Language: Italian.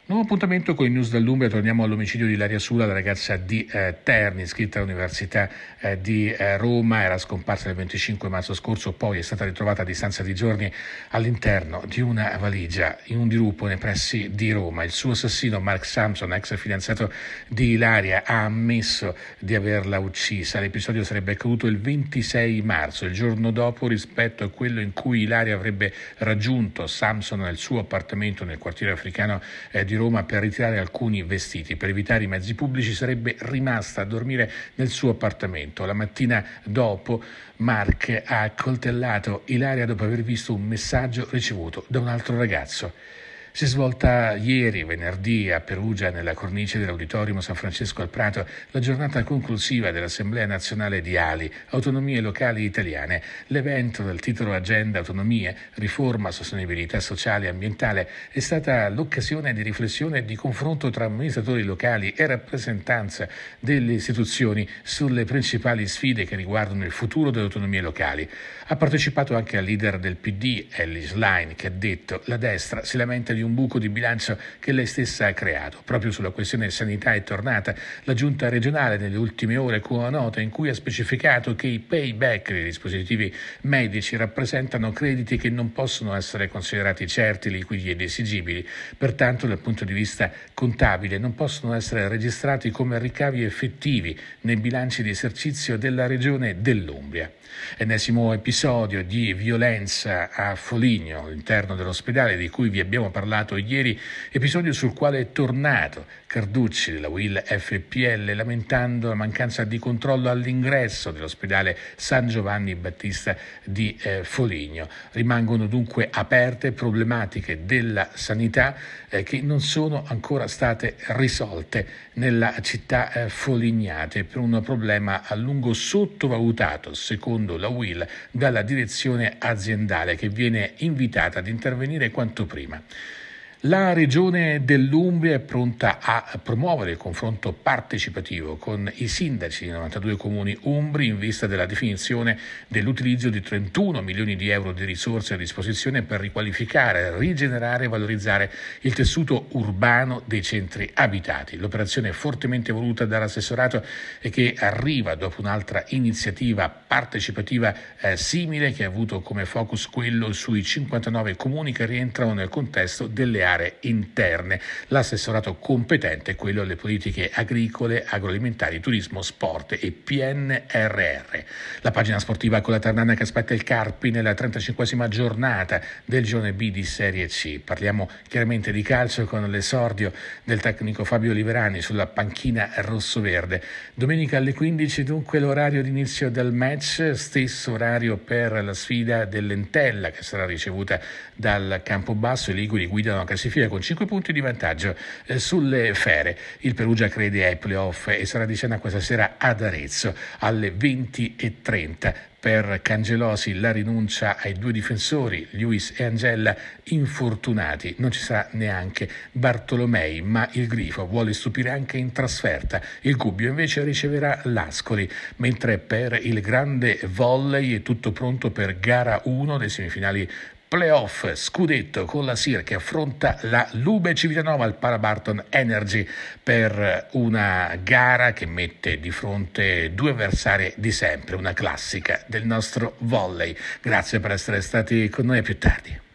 Nuovo appuntamento con i news dall'Umbria, torniamo all'omicidio di Ilaria Sula, la ragazza di Terni, iscritta all'Università di Roma, era scomparsa il 25 marzo scorso, poi è stata ritrovata a distanza di giorni all'interno di una valigia in un dirupo nei pressi di Roma. Il suo assassino, Mark Sampson, ex fidanzato di Ilaria, ha ammesso di averla uccisa. L'episodio sarebbe accaduto il 26 marzo, il giorno dopo rispetto a quello in cui Ilaria avrebbe raggiunto Sampson nel suo appartamento nel quartiere africano di Roma per ritirare alcuni vestiti. Per evitare i mezzi pubblici sarebbe rimasta a dormire nel suo appartamento. La mattina dopo Mark ha accoltellato Ilaria dopo aver visto un messaggio ricevuto da un altro ragazzo. Si è svolta ieri, venerdì, a Perugia, nella cornice dell'Auditorium San Francesco al Prato, la giornata conclusiva dell'Assemblea Nazionale di ALI, Autonomie Locali Italiane. L'evento dal titolo Agenda Autonomie, Riforma, Sostenibilità Sociale e Ambientale è stata l'occasione di riflessione e di confronto tra amministratori locali e rappresentanza delle istituzioni sulle principali sfide che riguardano il futuro delle autonomie locali. Ha partecipato anche il leader del PD, Elly Schlein, che ha detto: la destra si lamenta di un buco di bilancio che lei stessa ha creato. Proprio sulla questione sanità è tornata la giunta regionale nelle ultime ore con una nota in cui ha specificato che i payback dei dispositivi medici rappresentano crediti che non possono essere considerati certi, liquidi ed esigibili. Pertanto, dal punto di vista contabile, non possono essere registrati come ricavi effettivi nei bilanci di esercizio della regione dell'Umbria. Ennesimo episodio di violenza a Foligno, all'interno dell'ospedale di cui vi abbiamo parlato ieri, episodio sul quale è tornato Carducci della UIL FPL lamentando la mancanza di controllo all'ingresso dell'ospedale San Giovanni Battista di Foligno. Rimangono dunque aperte problematiche della sanità che non sono ancora state risolte nella città folignate per un problema a lungo sottovalutato, secondo la UIL, dalla direzione aziendale, che viene invitata ad intervenire quanto prima. La Regione dell'Umbria è pronta a promuovere il confronto partecipativo con i sindaci di 92 comuni umbri in vista della definizione dell'utilizzo di 31 milioni di euro di risorse a disposizione per riqualificare, rigenerare e valorizzare il tessuto urbano dei centri abitati. L'operazione è fortemente voluta dall'assessorato e che arriva dopo un'altra iniziativa partecipativa simile che ha avuto come focus quello sui 59 comuni che rientrano nel contesto delle aree interne. L'assessorato competente è quello alle politiche agricole, agroalimentari, turismo, sport e PNRR. La pagina sportiva con la Ternana che aspetta il Carpi nella 35esima giornata del girone B di Serie C. Parliamo chiaramente di calcio con l'esordio del tecnico Fabio Liverani sulla panchina rossoverde. Domenica alle 15 dunque l'orario di inizio del match, stesso orario per la sfida dell'Entella che sarà ricevuta dal Campobasso. I liguri guidano la classifica con 5 punti di vantaggio sulle Fere. Il Perugia crede ai playoff e sarà di scena questa sera ad Arezzo alle 20:30. Per Cangelosi la rinuncia ai due difensori, Luis e Angella, infortunati. Non ci sarà neanche Bartolomei, ma il Grifo vuole stupire anche in trasferta. Il Gubbio invece riceverà l'Ascoli, mentre per il grande volley è tutto pronto per gara 1 dei semifinali playoff scudetto con la SIR che affronta la Lube Civitanova al Parabarton Energy per una gara che mette di fronte due avversari di sempre, una classica del nostro volley. Grazie per essere stati con noi, a più tardi.